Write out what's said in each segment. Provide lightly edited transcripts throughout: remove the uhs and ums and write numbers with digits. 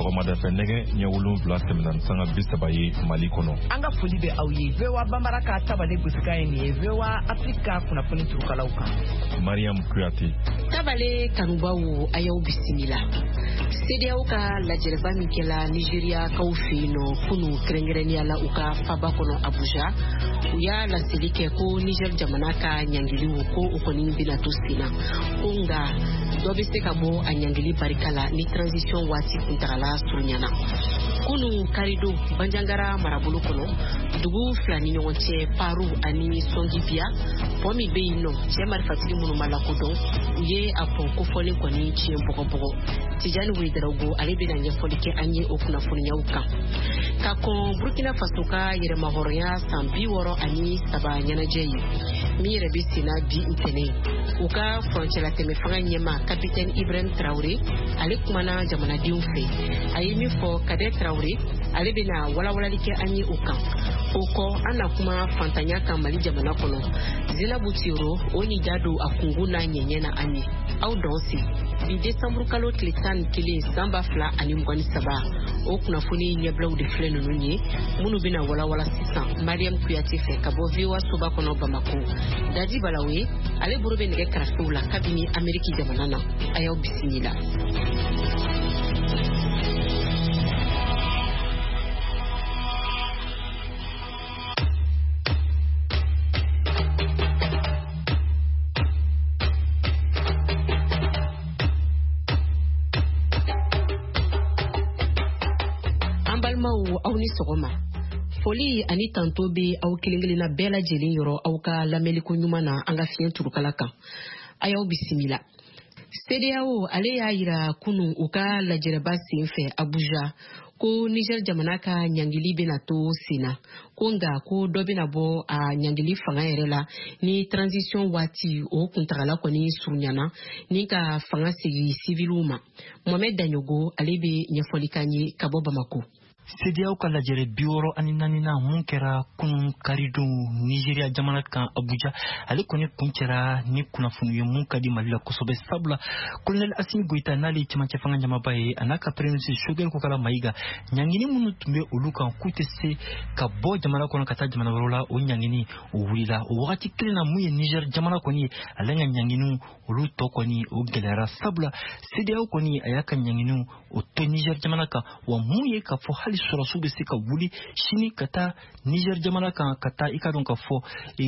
sɔgɔmada fɛ nɛgɛ ɲɛ 7 tɛmɛna sanga 30 ye Mali kɔnɔ. An ka foli bɛ aw ye. VOA Bambara ka tabale gosika ye nin ye. VOA Afrika kunnafoni turukalaw kan. Mariam Kuyate. Tabale kanubaw ayaw bisimila. CEDEAO ka lajɛrɛba min kɛla Nigeria kaw fɛ yen nɔ kunu kɛrɛnkɛrɛnnenya la u ka faba kɔnɔ Abuja. U y'a laseli kɛ ko Niger jamana ka ɲangiliw ko u kɔni bɛna to sen na. Ko nka dɔ bɛ se ka bɔ a ɲangili barika la ni transition waati kuntagala surunyana. Kunu karido Banjangara marabolo kɔnɔ dugu fila ni ɲɔgɔn cɛ Paru ani Songibia pɔ min bɛ yen nɔ cɛ marifatigi minnu ma lakodɔn u ye a pɔn kofɔlen kɔni tiɲɛ bɔgɔbɔgɔ. Tijani Wederawogo ale bɛna ɲɛfɔli kɛ an ye o kunnafoniyaw kan. Ka kɔn Burkina Faso ka yɛrɛmahɔrɔnya san 63 ɲɛnajɛ ye min yɛrɛ bɛ senna bi ntɛnɛn. U ka furancɛlatɛmɛ fanga ɲɛma Capitaine Ibrahim Traoré ale kumana jamanadenw fɛ. A ye min fɔ Kadet Traoré ale bɛna walawalali kɛ an ye o kan. O kɔ an na kuma fantanya kan Mali jamana kɔnɔ. Zinabu Tiyoro o ni da don a kungo n'a ɲɛɲɛ na an ye. Aw dɔn se bi décembre kalo tile 11 san 2023 o kunnafoni ɲɛbilaw de filɛ ninnu ye minnu bɛna walawala sisan Mariam Kuyate fɛ ka bɔ VOA soba kɔnɔ Bamako. Dadi Balawe ale bolo bɛ nɛgɛ karafew la kabini Ameriki jamana na. A y'aw bisimila. Aw ni sɔgɔma. Foli ani tanto be aw kelenkelenna bɛɛ lajɛlen yɔrɔ aw ka lamɛliko ɲuman na an ka fiɲɛ turukala kan. A y'aw bisimila. CEDEAO ale y'a yira kunu u ka lajɛrɛba sen fɛ Abuja ko Niger jamana ka ɲangili bɛna to senna. Ko nka ko dɔ bɛna bɔ a ɲangili fanga yɛrɛ la ni transition waati o kuntagala kɔni surunyana ni ka fanga segi civilu ma. Mohamed Danyogo ale bɛ ɲɛfɔli kan ye ka bɔ Bamako. CEDEAO ka lajɛrɛ 64 mun kɛra kunun karidon Nigeria jamana kan Abuja ale kɔni kun cɛra ni kunnafoni ye mun ka di Mali la kosɛbɛ sabula Colonel Assimi Goïta n'ale cɛmancɛ fanga ɲamaba ye a n'a ka premier ministre Choguel Kokala Maïga ɲangini minnu tun bɛ olu kan k'u tɛ se ka bɔ jamana kɔnɔ ka taa jamana wɛrɛ la o ɲangini o wulila o wagati kelen na mun ye Niger jamana kɔni ye ale ka ɲanginiw olu tɔ kɔni o gɛlɛyara sabula CEDEAO kɔni a y'a ka ɲanginiw o to Niger jamana kan wa mun ye ka fɔ hali sɔrɔsiw bɛ se ka wuli sini ka taa Niger jamana kan ka taa i ka dɔn ka fɔ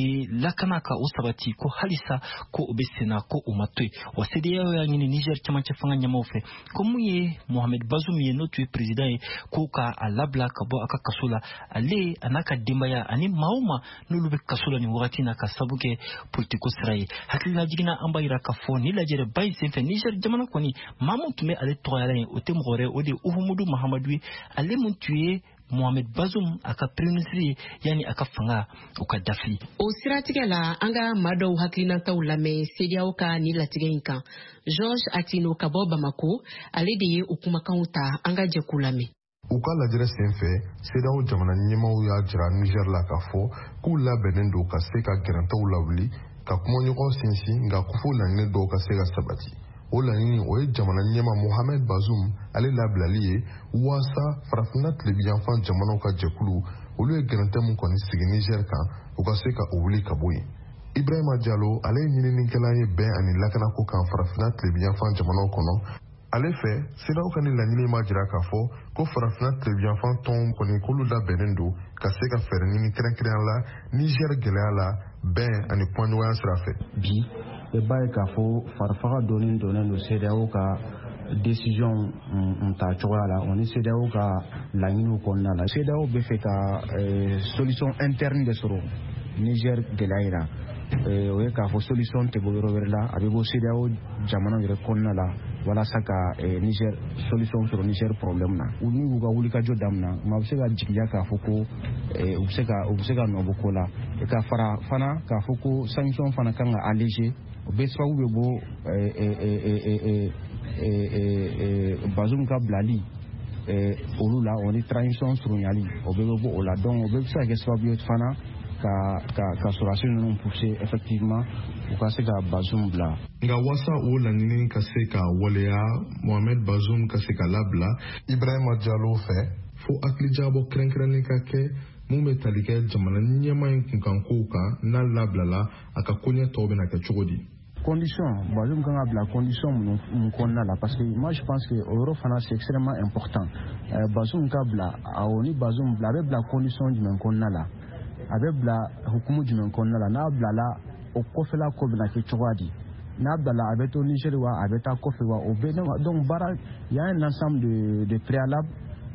lakana ka o sabati ko halisa ko o bɛ senna ko o ma to yen wa CEDEAO y'a ɲini Niger cɛmancɛ fanga ɲɛmaaw fɛ ko mun ye Mohamed Bazoum ye n'o tun ye président ye ko ka a labila ka bɔ a ka kaso la ale a n'a ka denbaya ani maa o maa n'olu bɛ kaso la nin wagati na ka sabu kɛ politiko sira ye hakilina jiginna an b'a yira ka fɔ ni lajɛrɛba in senfɛ Niger jamana kɔni maa min tun bɛ ale tɔgɔyara ye o tɛ mɔgɔ wɛrɛ o de ye Uhumudu Mahamadu ye ale mun tun ye Mohamed Bazoum a ka premier ministre ye yani a ka fanga o ka dafi. O siratigɛ la an ka maa dɔw hakilinataw lamɛn CEDEAO ka ni latigɛ in kan. George Atino ka bɔ Bamako ale de ye o kumakanw ta an ka jɛkulu lamɛn. U ka lajɛrɛ senfɛ CEDEAO jamana ɲɛmaaw y'a jira Niger la k'a fɔ k'u labɛnnen don ka se ka gɛrɛntɛw lawuli ka kumaɲɔgɔn sinsin nka kofo laɲini dɔw ka se ka sabati. O laɲini o ye jamana ɲɛma Mohamed Bazoum ale labilali ye waasa farafinna tilebiyanfan jamanaw ka jɛkulu olu ye gɛrɛntɛ mun kɔni sigi Niger kan u ka se ka o wuli ka bɔ yen. Ibrahima Diallo ale ye ɲininikɛla ye bɛn ani lakanako kan farafinna tilebiyanfan jamanaw kɔnɔ. Ale fɛ CEDEAO ka ni laɲini ma jira k'a fɔ ko farafinna tilebiyanfan tɔn kɔni k'olu labɛnnen don ka se ka fɛɛrɛ ɲini kɛrɛnkɛrɛnya la Niger gɛlɛya la bɛn ani kumaɲɔgɔnya sira fɛ. Bi i b'a ye k'a fɔ farifaga donnen don CEDEAO ka décision ta cogoya la o ni CEDEAO ka laɲiniw kɔnɔna la. CEDEAO bɛ fɛ ka solution interne de sɔrɔ Niger gɛlɛya la. O ye k'a fɔ solution tɛ bɔ yɔrɔ wɛrɛ la a bɛ bɔ CEDEAO jamana yɛrɛ kɔnɔna la walasa ka Niger solution sɔrɔ Niger problème na. U ni u ka wulikajɔ daminɛ ma bɛ se ka jigiya k'a fɔ ko u bɛ se ka nɔbɔ ko la ka fara fana k'a fɔ ko sanction fana kan ka alléger o bɛ sababu bɛ bɔ Bazoum ka bilali olu la o ni transition surunyali o bɛ bɔ o la donc o bɛ se ka kɛ sababu ye fana ka sorasi ninnu pousser effectivement u ka se ka Bazoum bila. Nga wasa o laɲini ka se ka waleya Mohamed Bazoum ka se ka labila Ibrahima Diallo fɛ fo hakilijakabɔ kɛrɛnkɛrɛnnen ka kɛ mun bɛ tali kɛ jamana ɲɛma in kunkankow kan n'a labilala a ka koɲɛ tɔw bɛna kɛ cogo di. Condition, Bazoum kan ka bila condition mun kɔnɔna la parce que moi je pense que o yɔrɔ fana c'est extrêmement important. Bazoum ka bila awɔ ni Bazoum bila a bɛ bila condition jumɛn kɔnɔna la a bɛ bila hukumu jumɛn kɔnɔna la n'a bilala o kɔfɛla ko bɛna kɛ cogoya di n'a bilala a bɛ to Niger wa a bɛ taa kɔfɛ wa o bɛ donc baara il y a un ensemble de préalables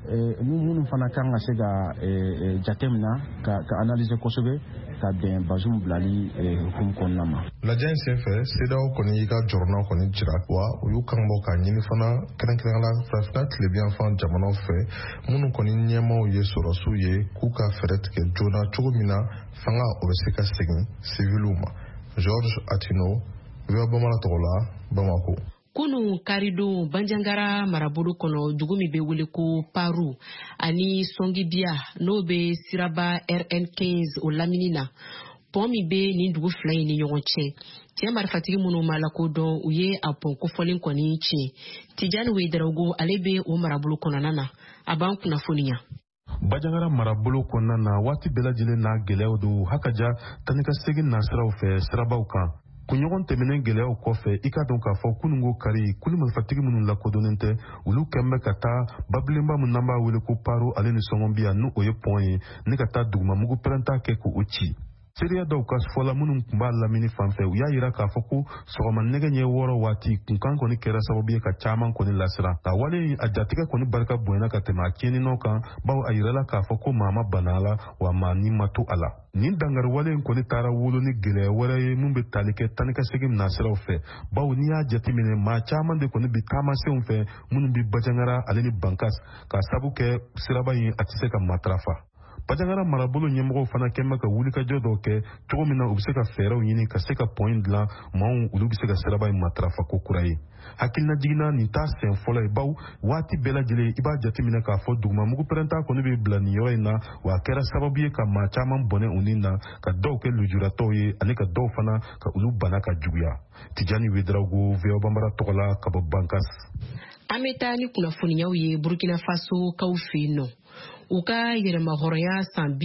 minnu fana kan ka se ka jatemina ka analyser kosɛbɛ ka bɛn Bazoum bilali hukumu kɔnɔna ma. Lajɛ in senfɛ CEDEAO kɔni y'i ka jɔrɔna kɔni jira wa u y'u kanbɔ ka ɲini fana kɛrɛnkɛrɛnnenya la farafinna tilebiyanfan jamanaw fɛ minnu kɔni ɲɛmaaw ye sɔrɔsiw ye k'u ka fɛɛrɛ tigɛ joona cogo min na fanga o bɛ se ka segin civiliw ma. Georges Atino, VOA Bambara tɔgɔ la, Bamako. Kunu karido Banjangara marabolo kono dugu mi be wele ko Paru ani Songibia no be siraba RN15 o laminina pont mi be ni dugu fila ni ɲɔgɔn cɛ tiɲɛ marifatigi minnu ma la ko dɔn u ye a pont kofɔlen kɔni tiɲɛ Tijani Wederawogo ale be o marabolo kɔnɔna na a b'an kunnafoniya. Banjangara marabolo kɔnɔna na waati bɛɛ lajɛlen na gɛlɛyaw do hakaja tani ka segin nasiraw fɛ sirabaw kan. Kunɲɔgɔn tɛmɛnen gɛlɛyaw kɔfɛ i ka dɔn k'a fɔ kunungo kari kuli marifatigi minnu lakodɔnnen tɛ olu kɛnbɛ ka taa babilenba min n'an b'a wele ko Paro ale ni Sɔngɔnbiya n'o ye pont ye ne ka taa dugumamugu pɛrɛnta kɛ k'o ci. Seereya dɔw ka fɔla minnu tun b'a lamini fanfɛ u y'a yira k'a fɔ ko sɔgɔma nɛgɛ ɲɛ 6 waati kunkan kɔni kɛra sababu ye ka caman kɔni lasira ka wale a jatigɛ kɔni barika bonyana ka tɛmɛ a tiɲɛninaw kan bawo a yirala k'a fɔ ko maa ma bana a la wa maa ni ma to a la. Nin dangari wale in kɔni taara wolo ni gɛlɛya wɛrɛ ye mun bɛ tali kɛ tani ka segin nasiraw fɛ bawo n'i y'a jateminɛ maa caman de kɔni bi taamasenw fɛ minnu bi Banjangara ale ni Bankas ka sabu kɛ siraba in a tɛ se ka matarafa. Banjangara marabolo ɲɛmɔgɔw fana kɛnbɛ ka wulikajɔ dɔw kɛ cogo min na u bɛ se ka fɛɛrɛw ɲini ka se ka pont in dilan maaw olu bɛ se ka siraba in matarafa ko kura ye. Hakilina jiginna nin t'a sɛn fɔlɔ ye bawo waati bɛɛ lajɛlen i b'a jateminɛ k'a fɔ dugumamugu pɛrɛnta kɔni bɛ bila nin yɔrɔ in na wa a kɛra sababu ye ka maa caman bɔnɛ u ni na ka dɔw kɛ lujuratɔw ye ani ka dɔw fana ka olu bana ka juguya. Tijani Wederawogo, VOA Bambara tɔgɔ la ka bɔ Bankas. An bɛ taa ni kunnafoniyaw ye Burkina Faso kaw fɛ yen nɔ. U ka yɛrɛmahɔrɔnya san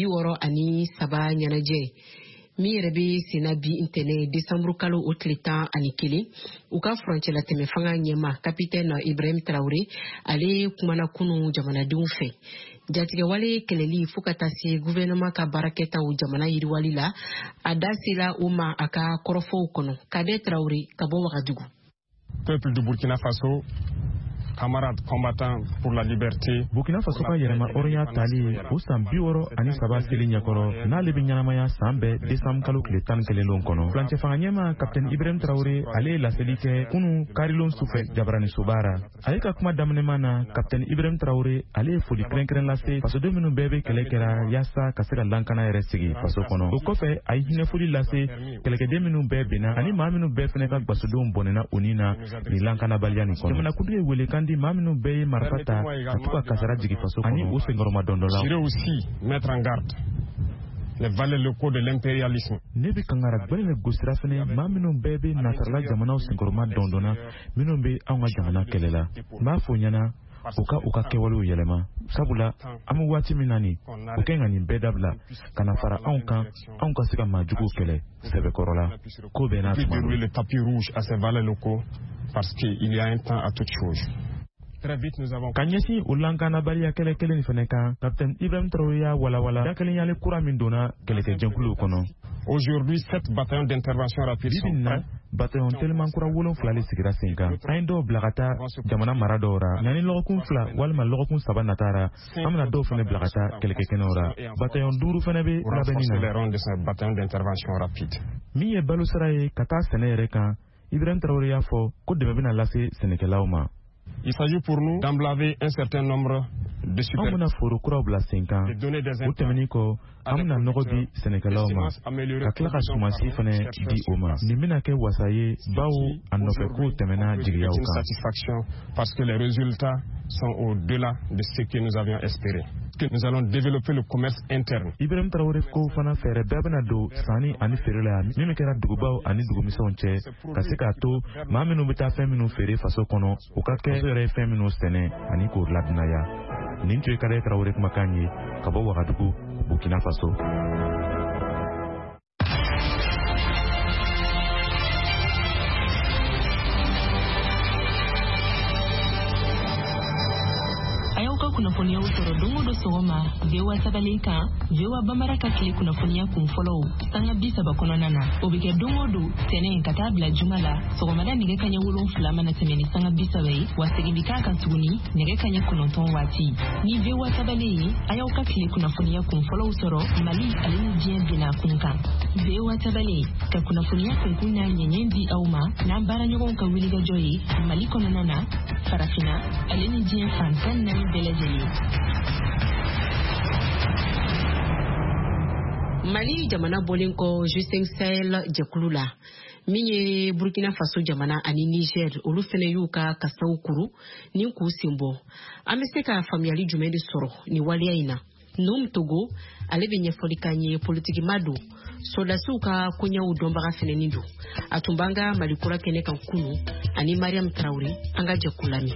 63 ɲɛnajɛ min yɛrɛ bɛ senna bi ntɛnɛ décembre kalo o tile 11 u ka furancɛla tɛmɛ fanga ɲɛma capitaine Ibrahim Traoré ale kumana kunu jamanadenw fɛ jatigɛwale kɛlɛli fo ka taa se gouvernement ka baarakɛtaw jamana yiriwali la a da sera o ma a ka kɔrɔfɔw kɔnɔ Kade Traoré ka bɔ Wagadugu. Peuple du Burkina Faso, camarades combattants pour la liberté. Burkina Faso ka yɛrɛma hɔrɔnya tali o san 63 seli ɲɛkɔrɔ n'ale bɛ ɲɛnamaya san bɛɛ décembre kalo tile 11 kɔnɔ. Furancɛ fanga ɲɛma capitaine Ibrahim Traoré ale ye laseli kɛ kunu karilon sufɛ Jabarani Sobara. Ale ka kuma daminɛma na capitaine Ibrahim Traoré ale ye foli kɛrɛnkɛrɛn lase fasoden minnu bɛɛ bɛ kɛlɛ kɛra yaasa ka se ka lankana yɛrɛ sigi faso kɔnɔ. O kɔfɛ a ye hinɛfoli lase kɛlɛkɛden minnu bɛɛ benna ani maa minnu bɛɛ fɛnɛ ka gwasodenw bɔnɛna o ni na ni lankanabaliya nin kɔnɔ. Jamanakuntigi ye wele kan di maa minnu bɛɛ ye marifa ta ka to ka kasara jigi faso kɔnɔ ani o senkɔrɔma dɔndɔla. Je voudrais aussi mettre en garde les valeurs locaux de l'impérialisme. Ne bɛ kangara gbɛlɛ gosira fɛnɛ maa minnu bɛɛ bɛ nasarala jamanaw senkɔrɔma dɔndɔnna minnu bɛ anw ka jamana kɛlɛ la. N b'a fɔ ɲɛna u ka kɛwalew yɛlɛma sabula an bɛ waati min na nin u kɛ ka nin bɛɛ dabila ka na fara anw kan anw ka se ka maajuguw kɛlɛ sɛbɛkɔrɔ la ko bɛɛ n'a tuma don. Le tapis rouge à ces valeurs locaux parce qu'il y a un temps à toute chose. Ka ɲɛsin o lankanabaliya kɛlɛ kelen nin fɛnɛ kan capitaine Ibrahim Traoré y'a walawala da kelen yale kura min donna kɛlɛkɛjɛnkuluw kɔnɔ. Aujourd'hui 7 bataillons d'intervention rapide sont prêts. Bataillon teliman kura 7 le sigira sen kan an ye dɔw bila ka taa jamana mara dɔw ra ɲani lɔgɔkun 2 walima lɔgɔkun 3 natara an bena dɔw fɛnɛ bila ka taa kɛlɛkɛkɛnɛw ra bataillon 5 fɛnɛ be labɛnni na min ye balo sira ye ka taa sɛnɛ yɛrɛ kan Ibrahim Traoré y'a fɔ ko dɛmɛ bena lase sɛnɛkɛlaw ma. Il s'agit pour nous d'emblaver un certain nombre de super. An bena foro kuraw bila sen kan o tɛmɛni kɔ an bena nɔgɔ di sɛnɛkɛlaw ma ka tila ka sumansi fɛnɛ di o ma nin bena kɛ wasa ye bawo a nɔfɛ kow tɛmɛna jigiyaw kan satisfaction parce que les résultats sont au-delà de ce que nous avions espéré. que nous allons développer le commerce interne. Ibrahim Traoré ko fana fere bebna do sani ani ferela mi me kera dugubaw ani dugumisɔn cɛ ka se k'a to maa minnu bɛ taa fɛn minnu feere faso kɔnɔ u ka kɛ yɛrɛ ye fɛn minnu sɛnɛ ani k'o ladunaya. Nin tun ye Kale Traoré kumakan ye ka bɔ Wagadugu, Burkina Faso. kunnafoniya sɔrɔ don o don sɔgɔma VOA Sabalen kan VOA Bambara ka tile kunnafoniya kun fɔlɔw sanga 30 kɔnɔna na o bɛ kɛ don o don tɛnɛn ka taa bila juma la sɔgɔmada nɛgɛ kaɲɛ 7 mana tɛmɛ ni sanga 30 ye wa segin bi k'a kan tuguni nɛgɛ kaɲɛ 9 waati ni VOA Sabalen ye a y'aw ka tile kunnafoniya kun fɔlɔw sɔrɔ Mali ale ni diɲɛ bina kun kan VOA Sabalen ka kunnafoniya kunkun n'a ɲɛɲɛ di aw ma n'an baaraɲɔgɔnw ka wulikajɔ ye Mali kɔnɔna na farafina ale ni diɲɛ fan 14 bɛɛ lajɛlen. Mali jamana bɔlen kɔ G5 Sahel jɛkulu la min ye Burkina Faso jamana ani Niger olu fɛnɛ y'u ka kasaw kuru ni k'u senbɔ an bɛ se ka faamuyali jumɛn de sɔrɔ ni waleya in na. Nom Togo ale bɛ ɲɛfɔli kan ye politiki ma don sodasiw ka koɲɛw dɔnbaga fɛnɛni don a tun b'an ka Mali kura kɛnɛ kan kunu ani Mariam Traoré an ka jɛkulu lamɛn.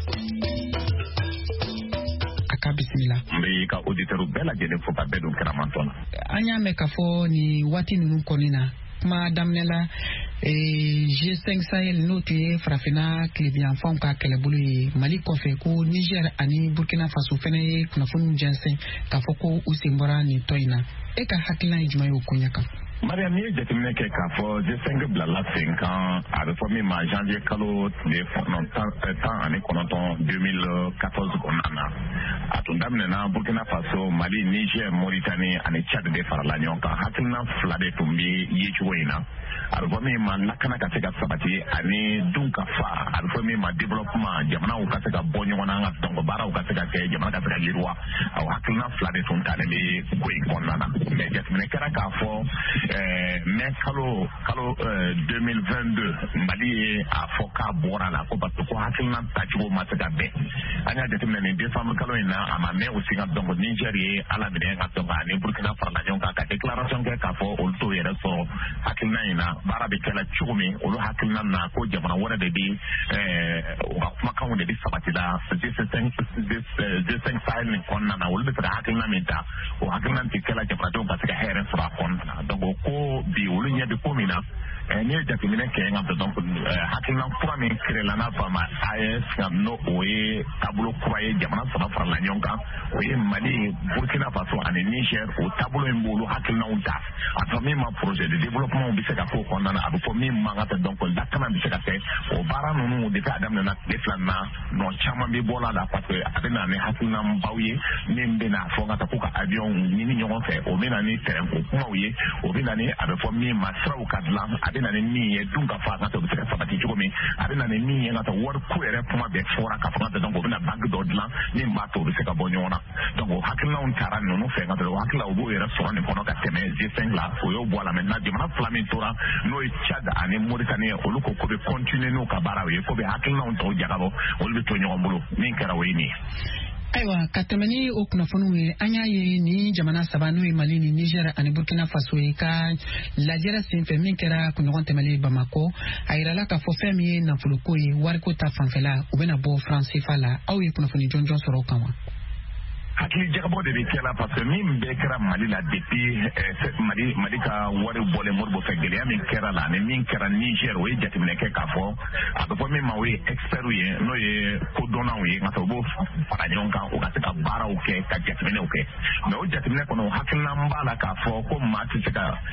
Bisimila. Mbe ka auditeurs bɛɛ lajɛlen fo ka bɛɛ don kɛramantɔ la. An y'a mɛn k'a fɔ ni waati ninnu kɔni na kuma daminɛ la G5 Sahel n'o tun ye farafina tilebiyanfanw ka kɛlɛbolo ye Mali kɔfɛ ko Niger ani Burkina Faso fɛnɛ ye kunnafoniw jɛnsɛn k'a fɔ ko u sen bɔra nin tɔ in na e ka hakilina ye jumɛn ye o koɲɛ kan? Mariam ye jateminɛ kɛ k'a fɔ G5 bilala sen kan a bɛ fɔ min ma janvier kalo tile 19 2014 kɔnɔna na a tun daminɛna Burkina Faso, Mali, Niger, Mauritanie ani Tchad de farala ɲɔgɔn kan hakilina 2 de tun bɛ ye cogo in na a bɛ fɔ min ma lakana ka se ka sabati ani dun ka fa a bɛ fɔ min ma développement jamanaw ka se ka bɔ ɲɔgɔn na an ka dɔnko baaraw ka se ka kɛ jamana ka se ka yiriwa o hakilina 2 de tun talen bɛ ko in kɔnɔna na mais jateminɛ kɛra k'a fɔ mais kalo 2022 Mali ye a fɔ k'a bɔra la ko parce que ko hakilina tacogo ma se ka bɛn an y'a jateminɛ nin décembre kalo in na a ma mɛn aussi ka dɔn ko Niger ye ala minɛ ka dɔn ani Burkina farala ɲɔgɔn kan ka déclaration kɛ k'a fɔ olu t'o yɛrɛ sɔrɔ hakilina in na baara bɛ kɛla cogo min olu hakilina na ko jamana wɛrɛ de bi u ka kumakanw de bi sabati la G5 Sahel nin kɔnɔna na olu bɛ se ka hakilina min ta o hakilina tɛ kɛla jamanadenw ka se ka hɛrɛ sɔrɔ a kɔnɔna na donc ko bi olu ɲɛ bɛ ko min na ni ye jateminɛ kɛ nka donc hakilina kura min créela n'a fɔ a ma AES n'o o ye taabolo kura ye jamana 3 farala ɲɔgɔn kan o ye Mali, Burkina Faso ani Niger o taabolo in b'olu hakilinaw ta a fɔ min ma projet de développement bɛ se ka k'o kɔnɔna na a bɛ fɔ min man ka tɛ donc lakana bɛ se ka kɛ o baara ninnu depuis a daminɛna tile 2 na nɔ caman bɛ bɔ la parce que a bɛ na ni hakilinabaw ye min bɛ na fɔ ka taa ko ka avion ɲini ɲɔgɔn fɛ o bɛ na ni terrain ko kumaw ye o bɛ na ni a bɛ fɔ min ma siraw ka dilan a bɛ na ni min ye dun ka fa ka taa o bɛ se ka sabati cogo min a bɛ na ni min ye ka taa wari ko yɛrɛ kuma bɛɛ fɔra ka fɔ ka taa donc o bɛ na banque dɔ dilan min b'a to o bɛ se ka bɔ ɲɔgɔn na donc o hakilinaw taara ninnu fɛ ka taa o hakilila o b'o yɛrɛ sɔrɔ nin kɔnɔ ka tɛmɛ G5 la o y'o bɔ a la maintenant jamana 2 min tora n'o ye Tchad ani Mauritanie olu ko bɛ continuer n'u ka baaraw ye ko bɛ hakilinaw tɔw jagabɔ olu bɛ to ɲɔgɔn bolo min kɛra o ye nin ye. Ayiwa ka tɛmɛ ni o kunnafoniw ye an y'a ye ni jamana 3 n'o ye Mali ni Niger ani Burkina Faso ye ka lajɛrɛ senfɛ min kɛra kunɲɔgɔn tɛmɛlen Bamako a yirala k'a fɔ fɛn min ye nafoloko ye wariko ta fanfɛla u bɛna bɔ franc CFA la aw ye kunnafoni jɔnjɔn sɔrɔ o kan wa? hakili jagabɔ de bɛ kɛla parce que min bɛɛ kɛra Mali la depuis Mali ka wari bɔlen Modibo fɛ gɛlɛya min kɛra la ani min kɛra Niger o ye jateminɛ kɛ k'a fɔ a bɛ fɔ min ma o ye experts ye n'o ye kodɔnnaw ye nka u b'o fara ɲɔgɔn kan u ka se ka baaraw kɛ ka jateminɛw kɛ mais o jateminɛ kɔnɔ hakilina b'a la k'a fɔ ko maa tɛ se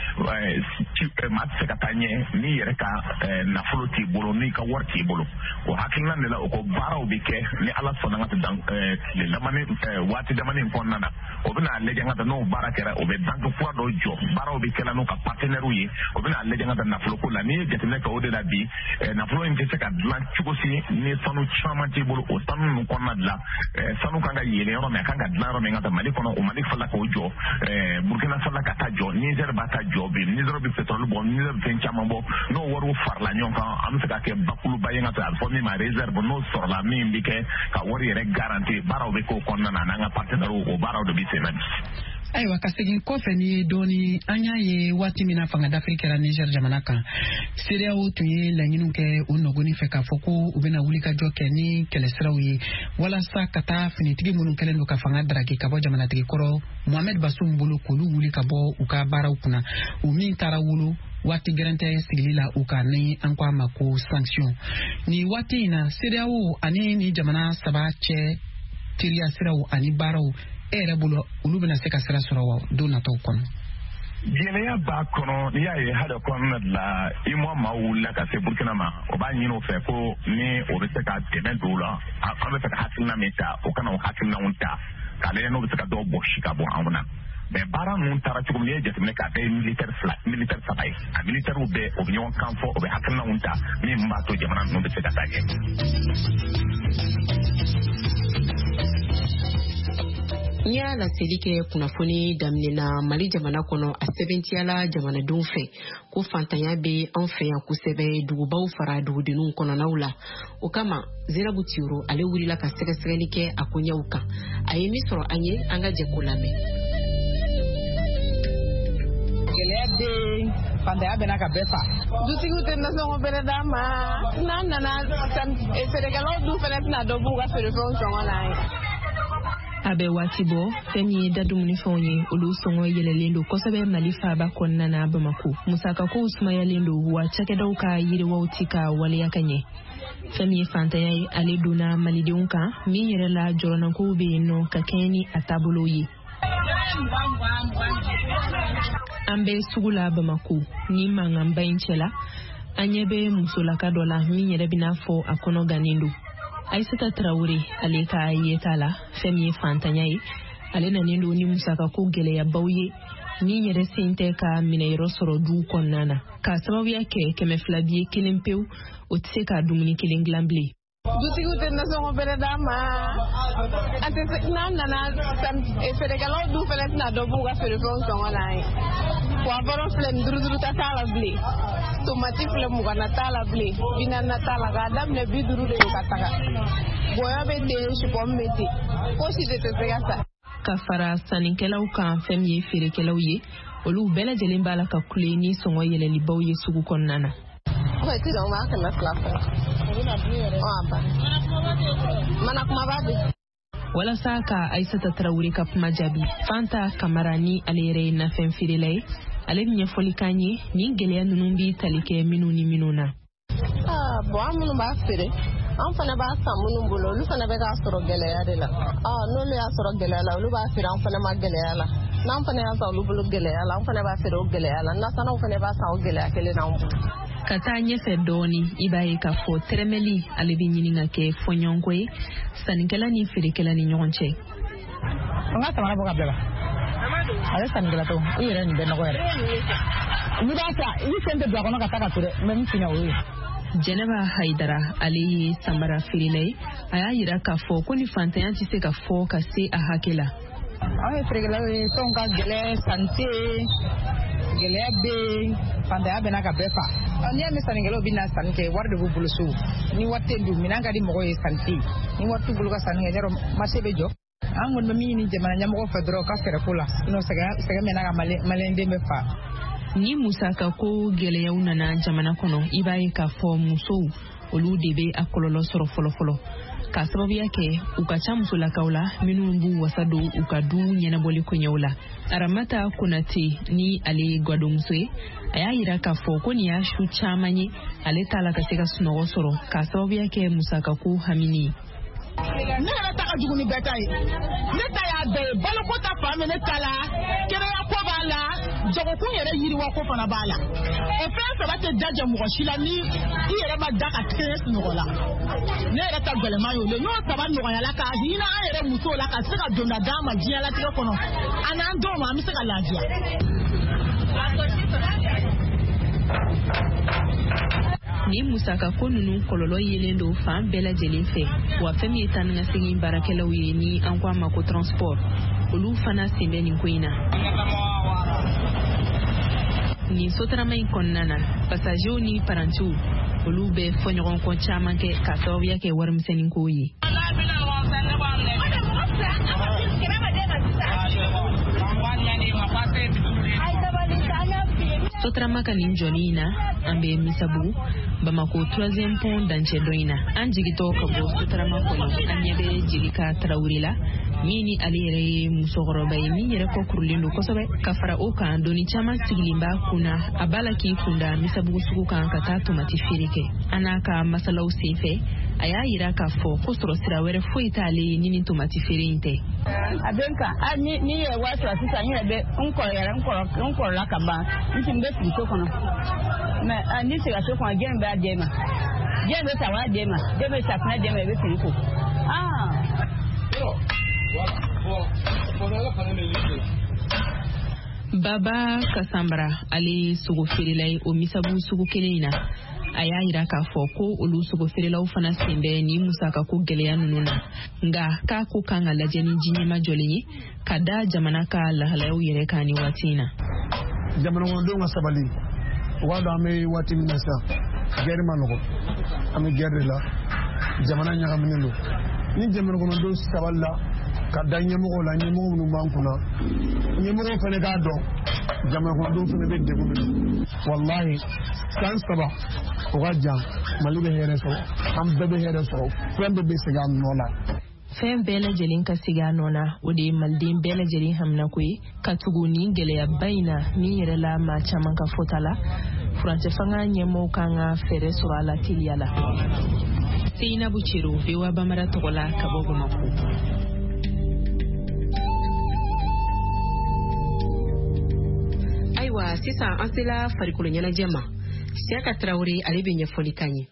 ka taa ɲɛ n'i yɛrɛ ka nafolo t'i bolo n'i ka wari t'i bolo o hakilina de la o ko baaraw bɛ kɛ ni Ala sɔnna ka tile waati damani kɔnɔna na o bɛna lajɛ ka n'o baara kɛra o bɛ banque kura dɔ jɔ baaraw bɛ kɛla n'u ka partenaires ye o bɛna lajɛ ka nafoloko la n'i ye jateminɛ kɛ o de la bi nafolo in tɛ se ka dilan cogo si ni sanu caman t'i bolo o sanu ninnu kɔnɔna dilan sanu kan ka yɛlɛ yɔrɔ min a kan ka dilan yɔrɔ min ka taa Mali kɔnɔ o Mali fala k'o jɔ Burkina fala ka taa jɔ Niger b'a ta jɔ bi Niger bɛ pétrole bɔ Niger bɛ fɛn caman bɔ n'o wariw farala ɲɔgɔn kan an bɛ se ka kɛ bakuluba ye ka taa a bɛ fɔ min ma réserve n'o sɔrɔla min bɛ kɛ ka wari yɛrɛ garanti baaraw bɛ k'o kɔnɔna na n'an ka partenaires o baaraw de bɛ sen na bi. Ayiwa ka segin kɔfɛ ni dɔɔni an y'a ye waati min na fanga dafiri kɛra Niger jamana kan CEDEAO tun ye laɲiniw kɛ o nɔgɔnin fɛ k'a fɔ ko u bɛna wulikajɔ kɛ ni kɛlɛsiraw ye walasa ka taa finitigi minnu kɛlen don ka fanga daraki ka bɔ jamanatigi kɔrɔ Mohamed Bazoum bolo k'olu wuli ka bɔ u ka baaraw kunna u min taara wolo waati gɛrɛntɛ sigili la u ka ni an ko a ma ko sanction ni waati in na CEDEAO ani ni jamana saba cɛ teriya siraw ani baaraw yɛrɛ bolo olu bɛna se ka sira sɔrɔ wa don nataw kɔnɔ. Gɛlɛya b'a kɔnɔ n'i y'a ye hali kɔnɔna la i maa wulila ka se Burkina ma o b'a ɲini o fɛ ko ni o bɛ se ka dɛmɛ don la an bɛ fɛ ka hakilina min ta o kana o hakilinaw ta k'a lajɛ n'o bɛ se ka dɔw bɔ si ka bɔ anw na mais baara ninnu taara cogo min n'i ye jateminɛ k'a bɛɛ ye militaire saba ye a militaires bɛɛ o bɛ ɲɔgɔn kan fɔ o bɛ hakilinaw ta min b'a to jamana ninnu bɛ se ka taa ɲɛ. N y'a laseli kɛ kunnafoni daminɛna Mali jamana kɔnɔ a sɛbɛntiyala jamanadenw fɛ ko fantanya bɛ an fɛ yan kosɛbɛ dugubaw fara dugudenninw kɔnɔnaw la o kama Zerabu Tiyoro ale wulila ka sɛgɛsɛgɛli kɛ a koɲɛw kan a ye min sɔrɔ an ye an ka jɛ ko lamɛn. Gɛlɛya bɛ fantanya bɛna ka bɛɛ fa dutigiw tɛ nasɔngɔ bɛrɛ d'a ma n'an nana feerekɛlaw dun fɛnɛ tɛna dɔ b'u ka feerefɛnw sɔngɔ la ye. A bɛ waati bɔ fɛn min ye dadumunifɛnw ye olu sɔngɔ yɛlɛlen don kosɛbɛ Mali faaba kɔnɔna na Bamako musakakow sumayalen don wa cakɛdaw ka yiriwaw ti ka waleya ka ɲɛ fɛn min ye fantanya ye ale donna malidenw kan min yɛrɛ la jɔrɔnakow bɛ yen nɔ ka kɛɲɛ ni a taabolow ye. An bɛ sugu la Bamako ni mankanba in cɛla an ɲɛ bɛ musolaka dɔ la min yɛrɛ bɛna fɔ a kɔnɔ gannen don. Aïssata Traoré ale ka yeta la fɛn min ye fantanya ye ale nanen don ni musakako gɛlɛyabaw ye ni yɛrɛ sen tɛ ka minɛyɔrɔ sɔrɔ du kɔnɔna na ka sababuya kɛ 200 bi kelen pewu o tɛ se ka dumuni kelen dilan bilen. Dutigiw tɛ nasɔngɔ bɛrɛ d'a ma an tɛ se n'an nana feerekɛlaw dun fɛnɛ tɛna dɔ b'u ka feerefɛnw sɔngɔ la ye poivron filɛ nin 5 ta t'a la bilen tomati filɛ 20 na t'a la bilen 40 na t'a la k'a daminɛ 50 de ye ka taga gɔyɔ bɛ ten supɔmu bɛ ten fosi de tɛ se ka sa. Ka fara sannikɛlaw kan fɛn min ye feerekɛlaw ye olu bɛɛ lajɛlen b'a la ka kule ni sɔngɔ yɛlɛlibaw ye sugu kɔnɔna na. Walasa ka Aïssata Traoré ka kuma jaabi Fanta Kamara ni ale yɛrɛ ye nafɛn feerela ye ale bɛ ɲɛfɔli k'an ye ni gɛlɛya ninnu bi tali kɛ minnu ni minnu na. Bon an minnu b'a feere an fana b'a san minnu bolo olu fana bɛ k'a sɔrɔ gɛlɛya de la n'olu y'a sɔrɔ gɛlɛya la olu b'a feere an fana ma gɛlɛya la n'an fana y'a san olu bolo gɛlɛya la an fana b'a feere o gɛlɛya la nasanaw fana b'a san o gɛlɛya kelen n'anw bolo. Ka taa ɲɛfɛ dɔɔni i b'a ye k'a fɔ tɛrɛmɛli ale bɛ ɲini ka kɛ fɔɲɔgɔnko ye sannikɛla ni feerekɛla ni ɲɔgɔn cɛ. An ka samara bɔ ka bila la a ye sannikɛla tɔw i yɛrɛ nin bɛ nɔgɔ yɛrɛ n'i b'a fɛ i fɛn tɛ bila kɔnɔ ka taa ka feere mɛ n tiɲɛ o ye. Jɛnɛba Hayidara ale ye samara feerela ye a y'a yira k'a fɔ ko ni fantanya tɛ se ka fɔ ka se a hakɛ la. Anw ye feerekɛlaw ye fɛnw ka gɛlɛn sanite gɛlɛya bɛ fantanya bɛna ka bɛɛ fa n'i y'a mɛn sannikɛlaw bɛ na sanni kɛ wari de b'u bolo so ni wari tɛ dun minɛn ka di mɔgɔw ye sanni tɛ ni wari t'u bolo ka sanni kɛ yɔrɔ marché bɛ jɔ an kɔni bɛ min ɲini jamana ɲɛmɔgɔw fɛ dɔrɔn ka fɛɛrɛ ko la sinon sɛgɛn mɛnna ka maliyɛnden bɛ fa. Ni musakako gɛlɛyaw nana jamana kɔnɔ i b'a ye k'a fɔ musow olu de bɛ a kɔlɔlɔ sɔrɔ fɔlɔfɔlɔ ka sababuya kɛ u ka ca musolakaw la minnu b'u wasa don u ka du ɲɛnabɔli koɲɛw la. Aramata Konate ni ale ye gwadomuso ye a y'a yira k'a fɔ ko nin y'a su caman ye ale t'a la ka se ka sunɔgɔ sɔrɔ ka sababuya kɛ musakako hamini ye. Ne yɛrɛ ta ka jugu ni bɛɛ ta ye ne ta y'a bɛɛ ye baloko ta fan min ne ta la kɛnɛya ko b'a la jagokun yɛrɛ yiriwa ko fana b'a la o fɛn saba tɛ dajɛ mɔgɔ si la ni i yɛrɛ ma da ka kɛnɛ sunɔgɔ la ne yɛrɛ ta gɛlɛman y'o le n'o saba nɔgɔyala ka hinɛ an yɛrɛ musow la ka se ka donda d'an ma diɲɛlatigɛ kɔnɔ an n'an denw ma an bɛ se ka lafiya. ni musaka ko nunu kololo yelen do fan bɛɛ lajɛlen fɛ wa fɛn min ye taa ni ka segin baarakɛlaw ye ni an ko a ma ko transport olu fana sen bɛ nin ko in na. Nin sotarama in kɔnɔna na pasagew ni parantiw olu bɛ fɔɲɔgɔn kɔ caman kɛ ka sababuya kɛ warimisɛnnin ko ye. Sotarama ka nin jɔli in na an bɛ Misabugu Bamako 3e pont dancɛ dɔ in na an jigitɔ ka bɔ sotarama kɔnɔ an ɲɛ bɛ Jelika Tarawele la min ni ale yɛrɛ ye musokɔrɔba ye min yɛrɛ kɔ kurulen don kosɛbɛ ka fara o kan doni caman sigilen b'a kunna a b'a la k'i kunda Misabugu sugu kan ka taa tomati feere kɛ an n'a ka masalaw senfɛ a y'a yira k'a fɔ ko sɔrɔ sira wɛrɛ foyi t'ale ye ni tomati feere in tɛ. A bɛ n kan ni yɛrɛ wari sɔrɔ sisan n yɛrɛ bɛ n kɔrɔla ka ban n tun bɛ sigi so kɔnɔ mɛ ni sigira so kɔnɔ jɛn b'a d'e ma jɛn bɛ sabanan d'e ma den bɛ safunɛ d'e ma i bɛ fini ko. Baba Kasambara ale sogo feerela ye o Misabugu sugu kelen in na a y'a yira k'a fɔ ko olu sogo feerelaw fana sen bɛ ni musaka ko gɛlɛya ninnu na nka k'a ko kan ka lajɛ ni ji ɲɛma jɔlen ye ka da jamana ka lahalayaw yɛrɛ kan ni waati in na. Jamana kɔnɔdenw ka sabali u b'a dɔn an bɛ waati min na sisan gɛri ma nɔgɔ an bɛ gɛri de la jamana ɲagaminen don ni jamana kɔnɔdenw sabali la ka da ɲɛmɔgɔw la ɲɛmɔgɔ minnu b'an kunna ɲɛmɔgɔw fana k'a dɔn jamana kɔnɔdenw fana bɛ degun min wallahi san 3 o ka jan Mali bɛ hɛrɛ sɔrɔ an bɛɛ bɛ hɛrɛ sɔrɔ fɛn bɛɛ bɛ segin a nɔ la. Fɛn bɛɛ lajɛlen ka segin a nɔ na o de ye maliden bɛɛ lajɛlen hamina ko ye ka tugu ni gɛlɛyaba in na min yɛrɛ la maa caman ka fɔta la furancɛ fanga ɲɛmɔgɔw kan ka fɛɛrɛ sɔrɔ a la teliya la. Seinabu Cero VOA Bambara tɔgɔ la ka bɔ Bamako. Ayiwa sisan an sela farikolo ɲɛnajɛ ma Siyaka Tarawele ale bɛ ɲɛfɔli k'an ye.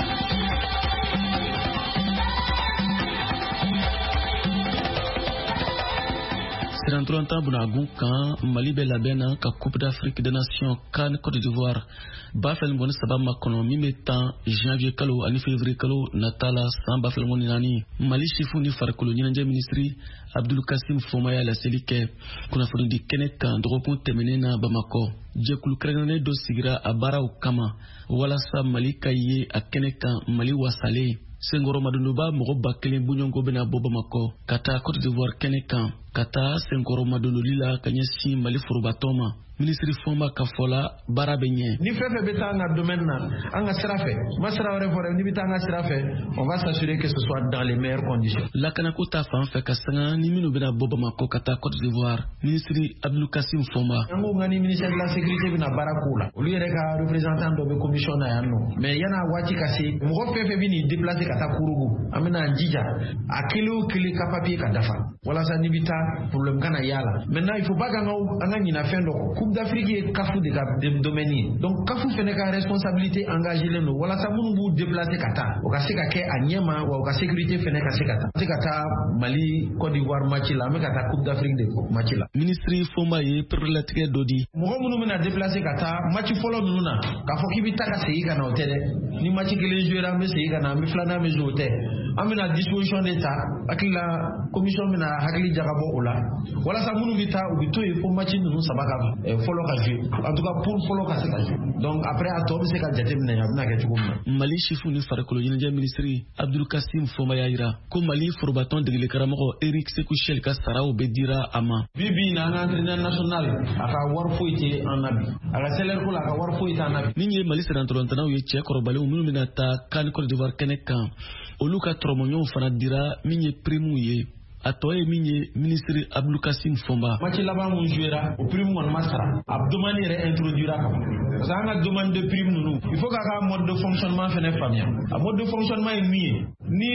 Siranturanta bunagun kan Mali bɛ labɛn na ka Coupe d'Afrique des Nations CAN Côte d'Ivoire ba fɛlɛngɔni 3 ma kɔnɔ min bɛ tan janvier kalo ani février kalo nata la san ba fɛlɛngɔni 4 Mali chifu ni farikolo ɲɛnajɛ ministri Abdul Kasim Foma y'a laseli kɛ kunnafoni di kɛnɛ kan dɔgɔkun tɛmɛnen na Bamako jɛkulu kɛrɛnkɛrɛnnen dɔ sigira a baaraw kama walasa Mali ka ye a kɛnɛ kan Mali wasalen Senkɔrɔ Madounouba mɔgɔ 1000 buɲɔnko bɛna bɔ Bamako ka taa Côte d'Ivoire kɛnɛ kan ka taa Senkɔrɔ Madounouli la ka ɲɛsin Mali forobatɔ ma ministre Foma ka fɔla baara bɛ ɲɛ. Ni fɛn fɛn bɛ taa an ka domaine na an ka sira fɛ ma sira wɛrɛ fɔ dɛ ni bɛ taa an ka sira fɛ on va s'assurer que ce soit dans les meilleures conditions. Lakanako ta fan fɛ ka sanga ni minnu bɛna bɔ Bamako ka taa Côte d'Ivoire ministre Abdul Kasim Foma. An ko nka ni ministère de la sécurité bɛna baara k'o la olu yɛrɛ ka représentant dɔ bɛ commission na yan nɔ mais yan'a waati ka se mɔgɔ fɛn fɛn bɛ n'i déplacer ka taa Kourougou an bɛna jija a kelen o kelen ka papier ka dafa walasa ni bɛ taa problème kana y'a la maintenant il faut pas qu'an ka ɲina fɛn dɔ kɔ Coupe d'Afrique ye CAF de ka domaine ye donc CAF fɛnɛ ka responsabilité engagé len don walasa minnu b'u déplacer ka taa o ka se ka kɛ a ɲɛma wa o ka sécurité fɛnɛ ka se ka taa se ka taa Mali Côte d'Ivoire match la an bɛ ka taa Coupe d'Afrique de match la. Ministre Foma ye perlatigɛ dɔ di. Mɔgɔ minnu bɛna déplacer ka taa match fɔlɔ ninnu na k'a fɔ k'i bɛ taa ka segin ka na o tɛ dɛ ni match kelen joué an bɛ segin ka na an bɛ filanan bɛ joué o tɛ an bɛna disposition de ta hakili la commission bɛna hakili jagabɔ o la walasa minnu bɛ taa u bɛ to yen fo match ninnu 3 ka fɔlɔ ka joué en tout cas pour fɔlɔ ka se ka joué donc après a tɔ bɛ se ka jateminɛ a bɛna kɛ cogo min na. Mali chifu ni farikolo ɲɛnajɛ ministre Abdul Kasim Foma y'a jira ko Mali forobatɔn degeli karamɔgɔ Eric Sekou Chel ka saraw bɛ dira a ma. Bi na an ka entraîneur national a ka wari foyi tɛ an na bi a ka salaire ko la a ka wari foyi tɛ an na bi. Min ye Mali sɛnɛntɔlɔntanaw ye cɛ kɔrɔbalenw minnu bɛna taa CAN Côte d'Ivoire kɛnɛ kan olu ka tɔrɔmɔɲɔw fana dira min ye prime ye a tɔ ye min ye ministre Abdul Kasim Foma. Match laban mun jouera o prime kɔni ma sara a demande yɛrɛ introduira ka parce que an ka demande de prime ninnu il faut k'a ka mode de fonctionnement fɛnɛ faamuya a mode de fonctionnement ye min ye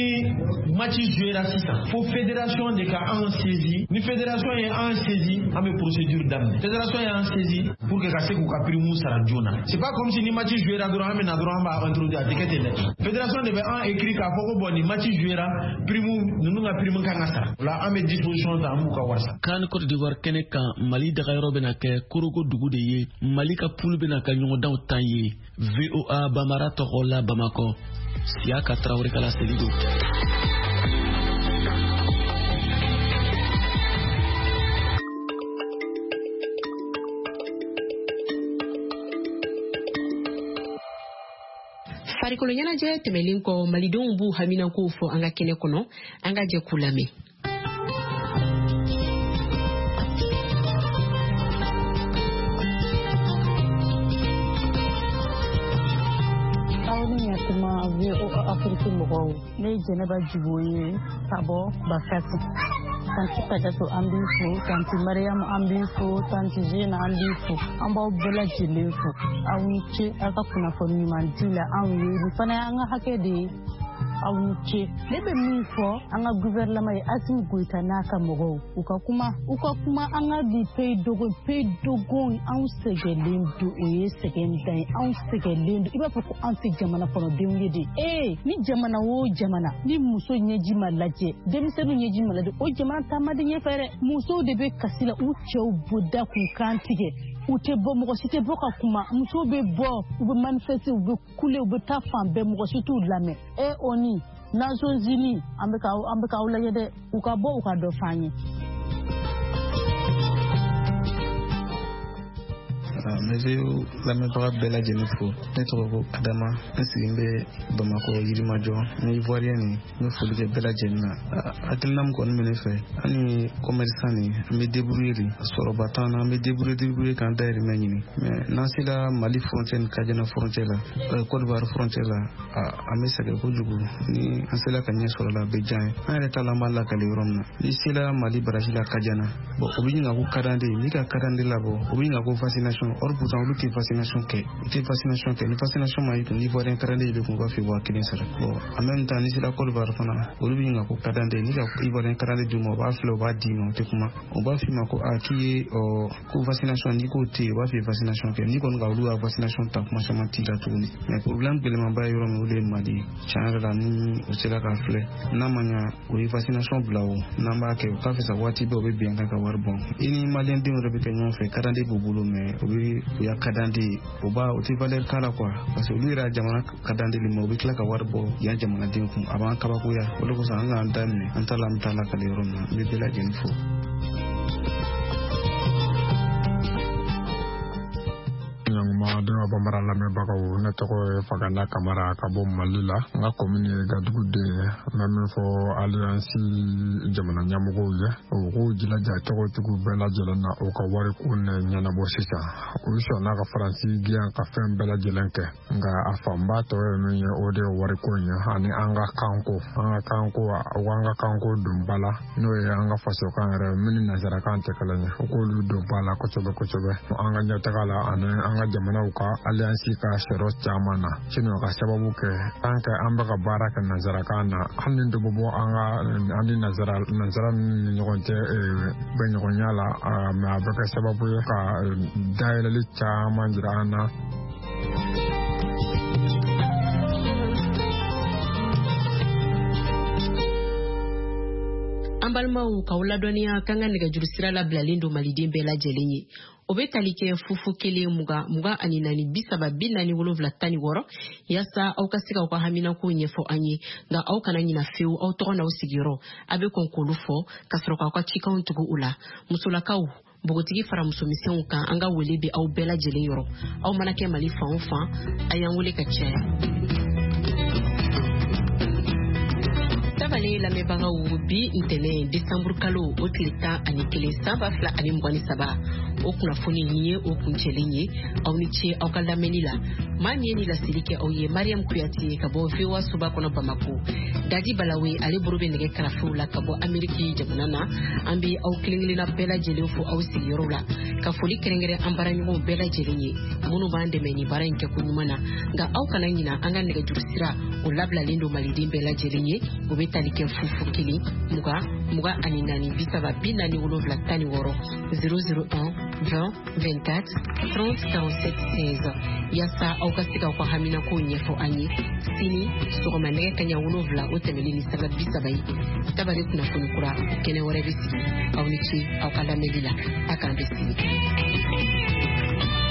ni match jouera sisan fo fédération de ka an saisi ni fédération ye an saisi an bɛ procédure daminɛ fédération ye an saisi pour que ka se k'u ka prime sara joona c'est pas comme si ni match jouera dɔrɔn an bɛ na dɔrɔn an b'a introduire a tɛ kɛ ten dɛ fédération de bɛ an écrit k'a fɔ ko bon ni match jouera prime ninnu ka prime kan ka sara la an bɛ disposition ta an b'u ka wari sara. CAN Côte d'Ivoire kɛnɛ kan Mali dagayɔrɔ bɛna kɛ Korogo dugu de ye Mali ka poule bɛna ka ɲɔgɔndanw tan ye VOA Bambara tɔgɔ la Bamakɔ Siaka Traoré kala selido. Farikolo ɲɛnajɛ tɛmɛlen kɔ malidenw b'u haminako fɔ an ka kɛnɛ kɔnɔ an ka jɛ k'u lamɛn. Afrique mɔgɔw ne Jɛnɛba Jibo ye ka bɔ Bafasi. Tanti Tagato an b'i fo, Tanti Mariam an b'i fo, Tanti Zena an b'i fo. An b'aw bɛɛ lajɛlen fo. Aw ni ce aw ka kunnafoni ɲuman di la anw ye. Nin fana y'an ka hakɛ de ye. Aw ni ce. Ne bɛ min fɔ an ka gouvernement ye Asimi Goïta n'a ka mɔgɔw. U ka kuma an ka bi pays dogon anw sɛgɛlen don o ye sɛgɛn dan ye. Anw sɛgɛlen don. I b'a fɔ ko an tɛ jamana kɔnɔdenw ye de. Ni jamana o jamana ni muso ɲɛji ma lajɛ, denmisɛnninw ɲɛji ma lajɛ, o jamana taama de ɲɛfɛ dɛ. Musow de bɛ kasi la u cɛw boda k'u kan tigɛ. U tɛ bɔ, mɔgɔ si tɛ bɔ ka kuma. Musow bɛ bɔ, u bɛ manifester, u bɛ kule, u bɛ taa fan bɛɛ, mɔgɔ si t'u lamɛn. ONU, Nations Unies, an bɛ k'aw lajɛ dɛ. U ka bɔ, u ka dɔ f'an ye. Monsieur lamɛnbaga bɛɛ lajɛlen fo. Ne tɔgɔ ko Adama. N sigilen bɛ Bamakɔ Yirimajɔ. N ye Ivoirien ni n bɛ foli kɛ bɛɛ lajɛlen na. Hakilina min kɔni bɛ ne fɛ, an ni commerçant ni an bɛ débrouiller de. Sɔrɔba t'an na, an bɛ débrouiller k'an dahirimɛ ɲini. Mais n'an sera Mali frontière ni Kajana frontière la, Côte d'Ivoire frontière la, an bɛ sɛgɛn kojugu. Ni an sera ka ɲɛ sɔrɔ la, a bɛ diya an ye. An yɛrɛ ta la an b'a lakale yɔrɔ min na. Ni sera Mali barrage la Kajana, bon o bɛ ɲini ka ko kadande, ni ka kadande labɔ, o bɛ ɲini ka ko vaccination. Or pourtant olu tɛ vaccination kɛ. Ni vaccination ma yi Ivoirien kadande de kun b'a fɛ 1000 sara. Bon en même temps ni sera Côte d'Ivoire fana, olu bɛ ɲini ka ko kadande, ni ka Ivoirien kadande d'u ma, o b'a filɛ, o b'a di ma, o tɛ kuma. O b'a f'i ma ko k'i ye ko vaccination ni ko tɛ, o b'a fɛ vaccination kɛ. Ni kɔni ka olu ka vaccination ta kuma caman t'i la tuguni. Mais problème gɛlɛnmanba ye yɔrɔ min, olu ye Mali. Tiɲɛ yɛrɛ la ni o sera ka filɛ, n'a ma ɲa o ye vaccination bila o, n'an b'a kɛ o k'a fɛ sa waati bɛɛ o bɛ bɛn ka wari bɔ. I ni Malien denw yɛrɛ bɛ kɛ ɲɔgɔn fɛ, kadande b'u bolo, mais o y'a kadande o tɛ valeur k'a la quoi, parce que olu yɛrɛ jamana kadande le ma, o bɛ tila ka wari bɔ yan jamanaden kun, a b'an kabakoya. O de kosɔn an k'an daminɛ, an t'a la an t'a la kale yɔrɔ min na, n bɛ bɛɛ lajɛlen fo. Denwa Bambara lamɛnbagaw, ne tɔgɔ ye Fagana Kamara ka bɔ Mali la. N ka commune ye Gadugu de ye. N bɛ min fɔ Alliance jamana ɲɛmɔgɔw ye, u k'u jilaja cogotigiw bɛɛ lajɛlen na u ka wari ko ɲɛnabɔ sisan. U sɔnna ka Faransi diyan ka fɛn bɛɛ lajɛlen kɛ, nka a fanba tɔ ye min ye o de ye wari ko ye, ani an ka kanko. An ka kanko don ba la, n'o ye an ka fasokan yɛrɛ min ni nanzarakan tɛ kelen ye. U k'olu don ba la kosɛbɛ kosɛbɛ. An ka ɲɛtaga la ani an ka jamanaw ka alliance ka sɔrɔ caman na. Sinon ka sababu kɛ an bɛ ka baara kɛ nanzarakan na, hali ni dɔ bɛ bɔ an ni nanzara ni ɲɔgɔn cɛ bɛnɲɔgɔnya la, mais a bɛ kɛ sababu ye ka dayɛlɛli caman jira an na. An balimaw k'aw ladɔnniya k'an ka nɛgɛjuru sira labilalen don maliden bɛɛ lajɛlen ye. O bɛ tali kɛ 02024474076 yaasa aw ka se k'aw ka haminako ɲɛfɔ an ye, nka aw kana ɲina fewu aw tɔgɔ n'aw sigiyɔrɔ. A bɛ kɔn k'olu fɔ ka sɔrɔ k'aw ka cikanw tugu u la. Musolakaw, bogotigi fara musomisɛnw kan, an ka wele bɛ aw bɛɛ lajɛlen yɔrɔ. Aw mana kɛ Mali fan o fan, a y'an wele ka caya. Tabale lamɛnbagaw, bi ntɛnɛn Décembre kalo o tile 11 san 2023 o kunnafoni nin ye o kuncɛlen ye. Aw ni ce aw ka lamɛnni la. Maa min ye ni laseli kɛ aw ye Mariam Kuyate ka bɔ VOA Soba kɔnɔ Bamako. Dadi Balawe ale bolo bɛ nɛgɛ karafew la ka bɔ Ameriki jamana na. An bɛ aw kelen-kelenna bɛɛ lajɛlen fo aw sigiyɔrɔ la. Ka foli kɛrɛnkɛrɛn an baaraɲɔgɔnw bɛɛ lajɛlen ye minnu b'an dɛmɛ ni baara in kɛko ɲuman na. Nka aw kana ɲina an ka nɛgɛjuru sira o labilalen don maliden bɛɛ lajɛlen ye. O bɛ tali kɛ 020 24 001 20 24 30 47 16 yaasa aw ka se k'aw ka haminako ɲɛfɔ an ye. Sini sɔgɔma nɛgɛ kaɲa 7 o tɛmɛlen ni sanga 30 ye. Tabale kunnafoni kura kɛnɛ wɛrɛ bɛ sigi. Aw ni ce aw ka lamɛnni la. A k'an bɛ sigi.